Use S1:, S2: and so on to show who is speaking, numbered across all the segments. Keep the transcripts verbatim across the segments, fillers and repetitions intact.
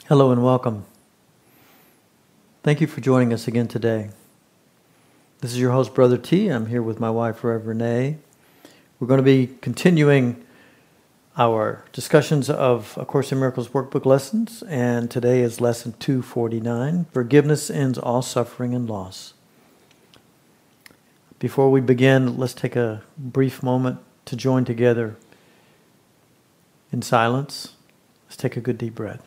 S1: Hello and welcome. Thank you for joining us again today. This is your host, Brother T. I'm here with my wife, Rev. Renee. We're going to be continuing our discussions of A Course in Miracles workbook lessons, and today is lesson two forty-nine, Forgiveness Ends All Suffering and Loss. Before we begin, let's take a brief moment to join together in silence. Let's take a good deep breath.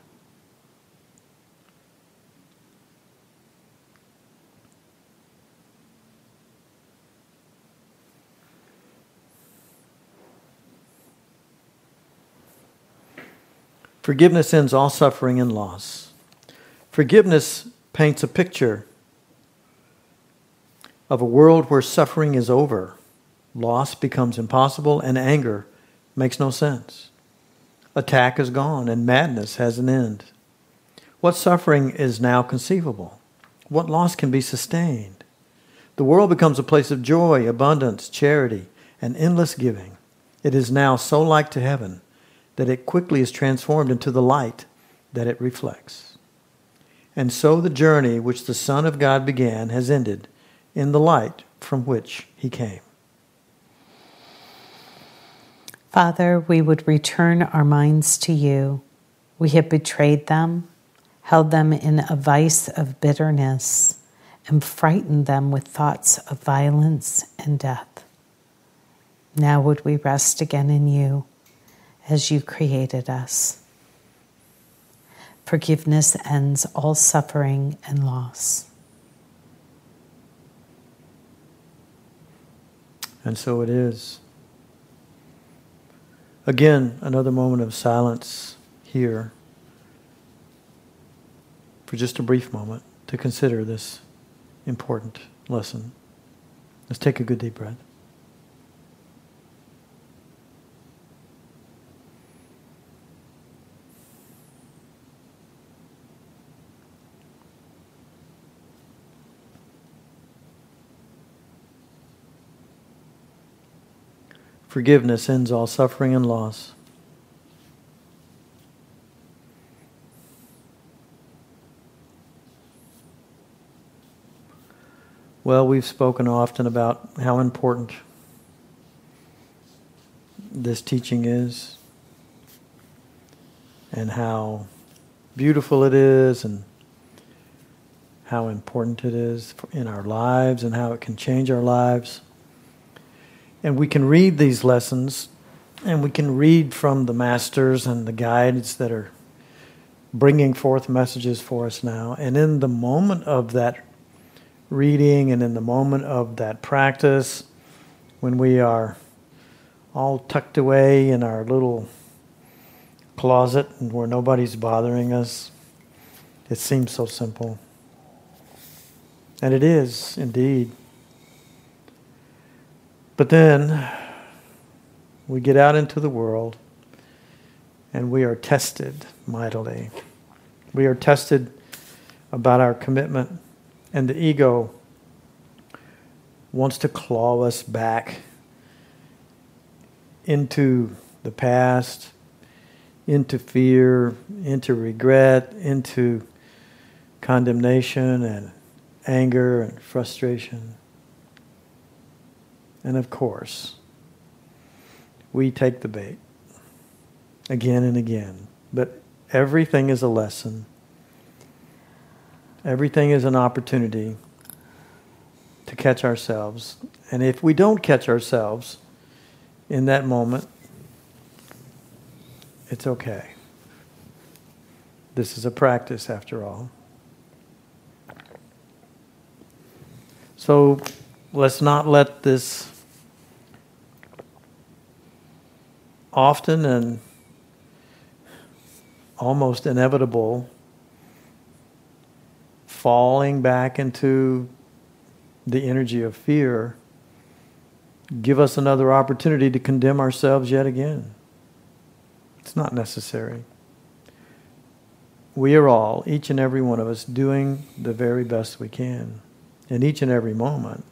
S1: Forgiveness ends all suffering and loss. Forgiveness paints a picture of a world where suffering is over, loss becomes impossible, and anger makes no sense. Attack is gone, and madness has an end. What suffering is now conceivable? What loss can be sustained? The world becomes a place of joy, abundance, charity, and endless giving. It is now so like to heaven that it quickly is transformed into the light that it reflects. And so the journey which the Son of God began has ended in the light from which he came.
S2: Father, we would return our minds to you. We have betrayed them, held them in a vice of bitterness, and frightened them with thoughts of violence and death. Now would we rest again in you, as you created us. Forgiveness ends all suffering and loss.
S1: And so it is. Again, another moment of silence here for just a brief moment to consider this important lesson. Let's take a good deep breath. Forgiveness ends all suffering and loss. Well, we've spoken often about how important this teaching is and how beautiful it is and how important it is in our lives and how it can change our lives. And we can read these lessons, and we can read from the masters and the guides that are bringing forth messages for us now. And in the moment of that reading and in the moment of that practice, when we are all tucked away in our little closet and where nobody's bothering us, it seems so simple. And it is, indeed. But then we get out into the world and we are tested mightily. We are tested about our commitment, and the ego wants to claw us back into the past, into fear, into regret, into condemnation and anger and frustration. And of course, we take the bait again and again. But everything is a lesson. Everything is an opportunity to catch ourselves. And if we don't catch ourselves in that moment, it's okay. This is a practice after all. So let's not let this often and almost inevitable falling back into the energy of fear give us another opportunity to condemn ourselves yet again. It's not necessary. We are all, each and every one of us, doing the very best we can in each and every moment.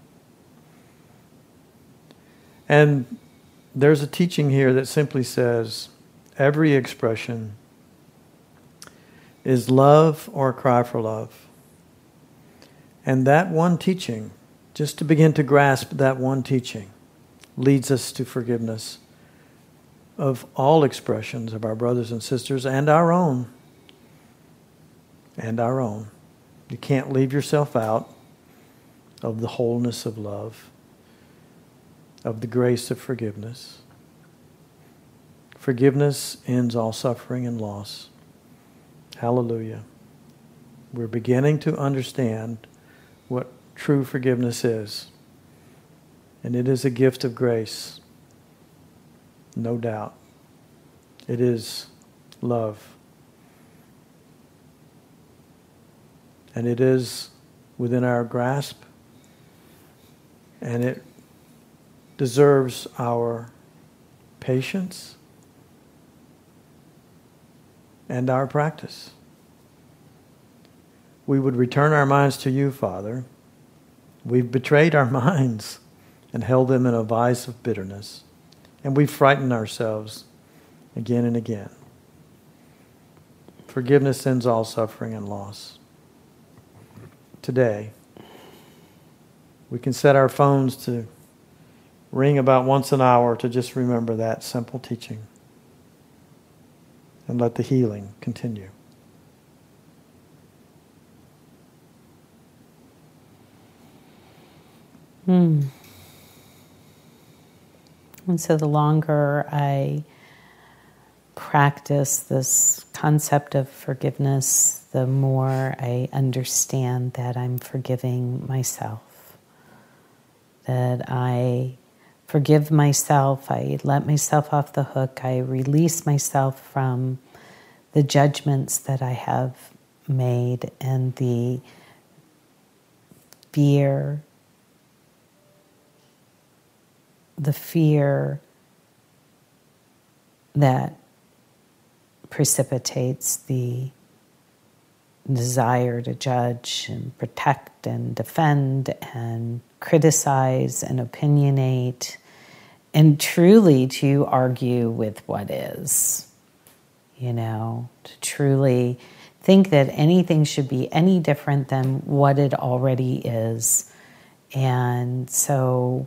S1: And there's a teaching here that simply says every expression is love or a cry for love. And that one teaching, just to begin to grasp that one teaching, leads us to forgiveness of all expressions of our brothers and sisters and our own. And our own. You can't leave yourself out of the wholeness of love, of the grace of forgiveness. Forgiveness ends all suffering and loss. Hallelujah. We're beginning to understand what true forgiveness is. And it is a gift of grace. No doubt. It is love. And it is within our grasp. And it deserves our patience and our practice. We would return our minds to you, Father. We've betrayed our minds and held them in a vice of bitterness. And we've frightened ourselves again and again. Forgiveness ends all suffering and loss. Today, we can set our phones to ring about once an hour to just remember that simple teaching. And let the healing continue.
S2: Hmm. And so the longer I practice this concept of forgiveness, the more I understand that I'm forgiving myself. That I forgive myself, I let myself off the hook, I release myself from the judgments that I have made and the fear, the fear that precipitates the desire to judge and protect and defend and criticize and opinionate and truly to argue with what is, you know, to truly think that anything should be any different than what it already is. And so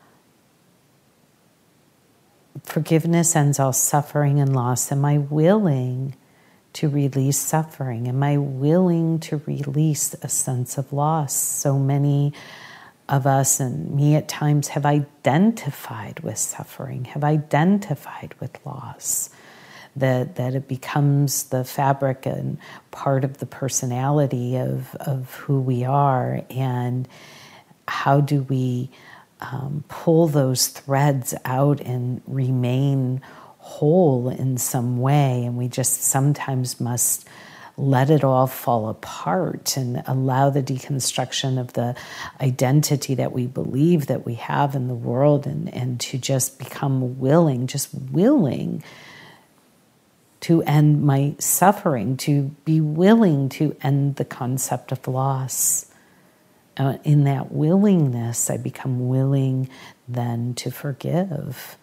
S2: forgiveness ends all suffering and loss. Am I willing to release suffering? Am I willing to release a sense of loss? So many of us, and me at times, have identified with suffering, have identified with loss, that that it becomes the fabric and part of the personality of, of who we are. And how do we um, pull those threads out and remain whole in some way? And we just sometimes must let it all fall apart and allow the deconstruction of the identity that we believe that we have in the world, and, and to just become willing, just willing to end my suffering, to be willing to end the concept of loss. Uh, in that willingness, I become willing then to forgive.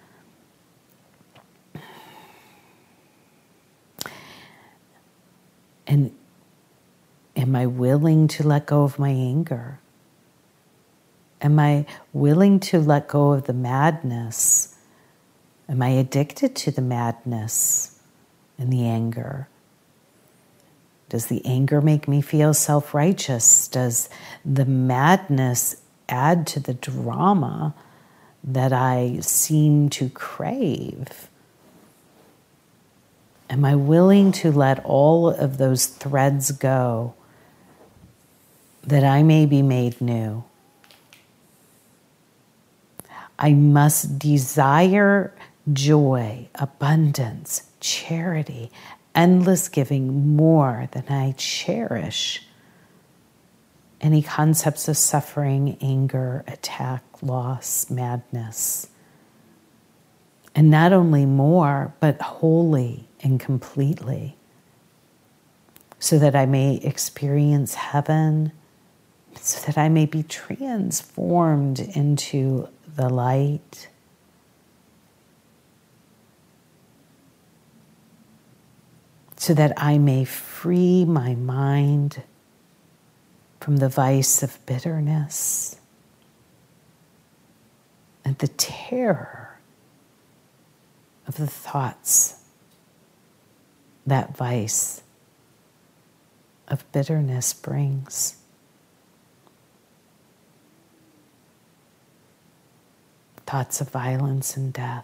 S2: And am I willing to let go of my anger? Am I willing to let go of the madness? Am I addicted to the madness and the anger? Does the anger make me feel self-righteous? Does the madness add to the drama that I seem to crave? Am I willing to let all of those threads go that I may be made new? I must desire joy, abundance, charity, endless giving more than I cherish any concepts of suffering, anger, attack, loss, madness. And not only more, but wholly and completely, so that I may experience heaven, so that I may be transformed into the light. so that I may free my mind from the vice of bitterness and the terror of the thoughts that vice of bitterness brings. Thoughts of violence and death.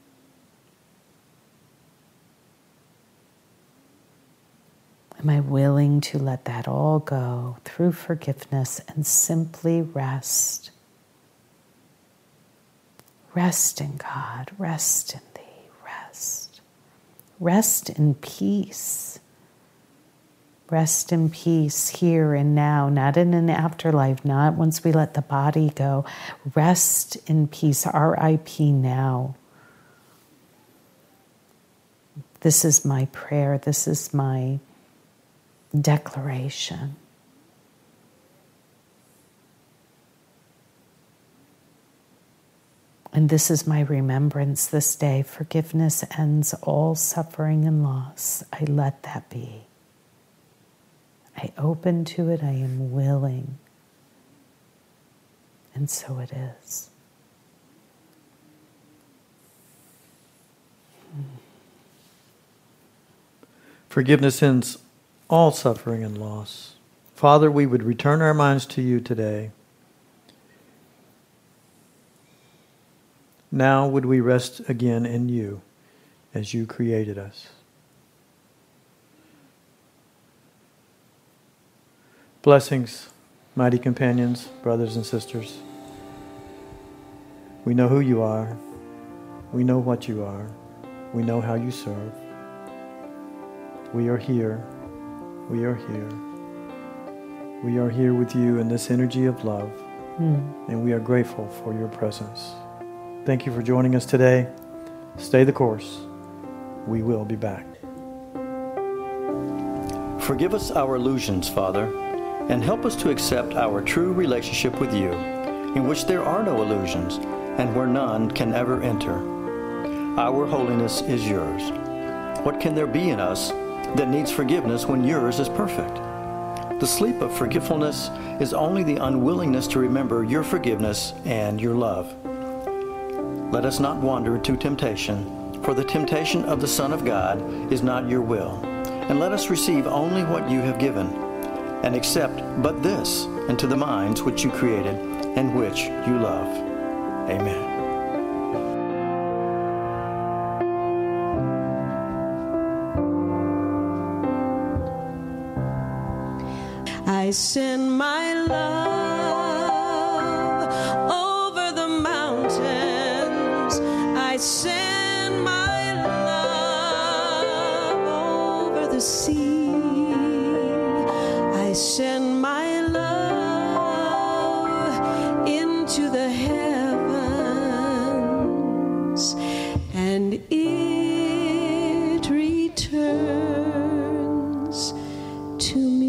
S2: Am I willing to let that all go through forgiveness and simply rest? Rest in God, rest in Thee, rest. Rest in peace. Rest in peace here and now, not in an afterlife, not once we let the body go. Rest in peace, R I P now. This is my prayer, this is my declaration. And this is my remembrance this day. Forgiveness ends all suffering and loss. I let that be. I open to it, I am willing. And so it is.
S1: Forgiveness ends all suffering and loss. Father, we would return our minds to you today. Now would we rest again in you as you created us. Blessings, mighty companions, brothers and sisters. We know who you are. We know what you are. We know how you serve. We are here. We are here. We are here with you in this energy of love, mm. and we are grateful for your presence. Thank you for joining us today. Stay the course. We will be back.
S3: Forgive us our illusions, Father, and help us to accept our true relationship with you, in which there are no illusions, and where none can ever enter. Our holiness is yours. What can there be in us that needs forgiveness when yours is perfect? The sleep of forgetfulness is only the unwillingness to remember your forgiveness and your love. Let us not wander to temptation, for the temptation of the Son of God is not your will. And let us receive only what you have given, and accept but this into the minds which you created and which you love. Amen.
S4: I send my love over the mountains. I send my love over the sea. I send my love into the heavens, and it returns to me.